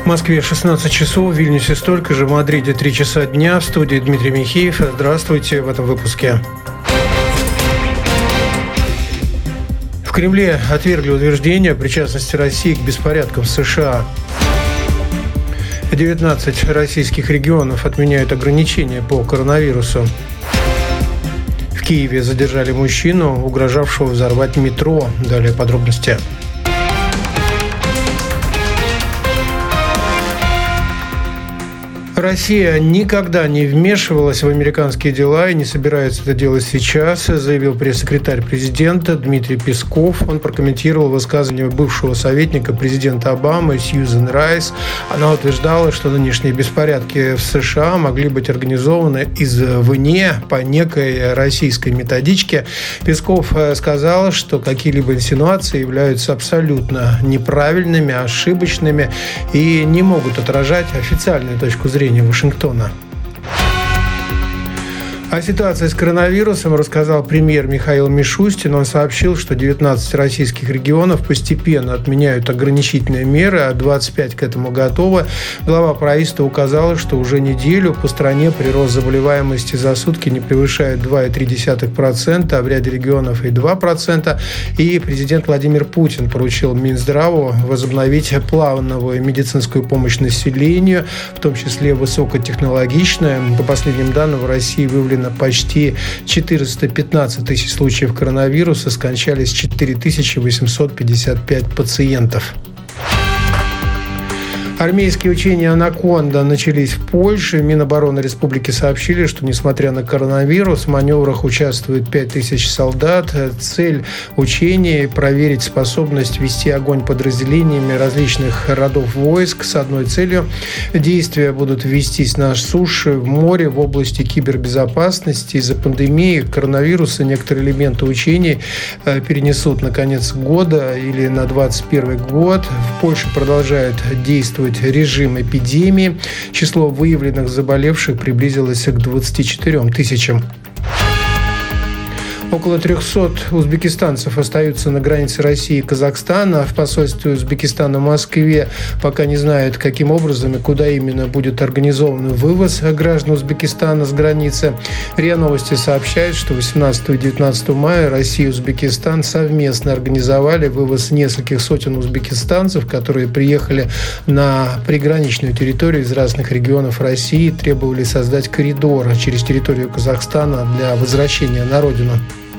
Москве 16 часов, в Вильнюсе столько же, в Мадриде 3 часа дня. В студии Дмитрий Михеев. Здравствуйте в этом выпуске. В Кремле отвергли утверждение о причастности России к беспорядкам в США. 19 российских регионов отменяют ограничения по коронавирусу. В Киеве задержали мужчину, угрожавшего взорвать метро. Далее подробности. Россия никогда не вмешивалась в американские дела и не собирается это делать сейчас, заявил пресс-секретарь президента Дмитрий Песков. Он прокомментировал высказывание бывшего советника президента Обамы Сьюзен Райс. Она утверждала, что нынешние беспорядки в США могли быть организованы извне по некой российской методичке. Песков сказал, что какие-либо инсинуации являются абсолютно неправильными, ошибочными и не могут отражать официальную точку зрения Вашингтона. О ситуации с коронавирусом рассказал премьер Михаил Мишустин. Он сообщил, что 19 российских регионов постепенно отменяют ограничительные меры, а 25 к этому готовы. Глава правительства указала, что уже неделю по стране прирост заболеваемости за сутки не превышает 2,3%, а в ряде регионов и 2%. И президент Владимир Путин поручил Минздраву возобновить плановую медицинскую помощь населению, в том числе высокотехнологичную. По последним данным, в России выявлено почти 415 тысяч случаев коронавируса, скончались 4855 пациентов. Армейские учения «Анаконда» начались в Польше. Минобороны республики сообщили, что, несмотря на коронавирус, в маневрах участвует 5000 солдат. Цель учений – проверить способность вести огонь подразделениями различных родов войск с одной целью. Действия будут вестись на суше, в море, в области кибербезопасности. Из-за пандемии коронавируса некоторые элементы учений перенесут на конец года или на 2021 год. В Польше продолжает действовать режим эпидемии. Число выявленных заболевших приблизилось к 24 тысячам. Около 300 узбекистанцев остаются на границе России и Казахстана. В посольстве Узбекистана в Москве пока не знают, каким образом и куда именно будет организован вывоз граждан Узбекистана с границы. РИА Новости сообщает, что 18 и 19 мая Россия и Узбекистан совместно организовали вывоз нескольких сотен узбекистанцев, которые приехали на приграничную территорию из разных регионов России и требовали создать коридор через территорию Казахстана для возвращения на родину.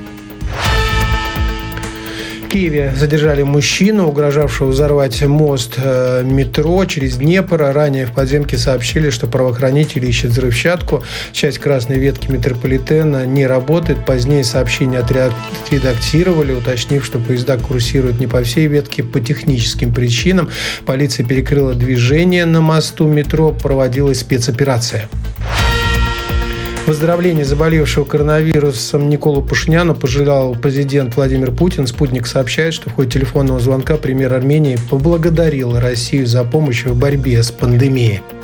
В Киеве задержали мужчину, угрожавшего взорвать мост метро через Днепр. Ранее в подземке сообщили, что правоохранители ищут взрывчатку. Часть красной ветки метрополитена не работает. Позднее сообщение отредактировали, уточнив, что поезда курсируют не по всей ветке по техническим причинам. Полиция перекрыла движение на мосту метро, проводилась спецоперация. Выздоровление заболевшего коронавирусом Николу Пашиняну пожелал президент Владимир Путин. «Спутник» сообщает, что в ходе телефонного звонка премьер Армении поблагодарил Россию за помощь в борьбе с пандемией.